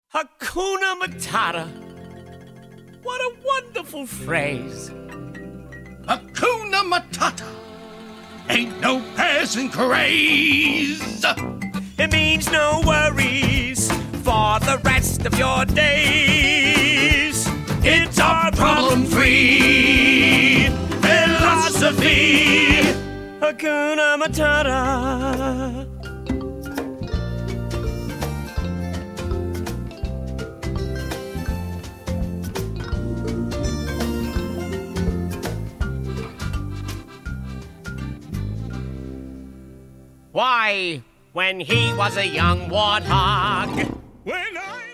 Hakuna Matata. What a wonderful phrase. Hakuna Matata. Ain't no passing craze. It means no worries for the rest of your days. It's a problem-free philosophy. Hakuna Matata. Why, when he was a young warthog, when I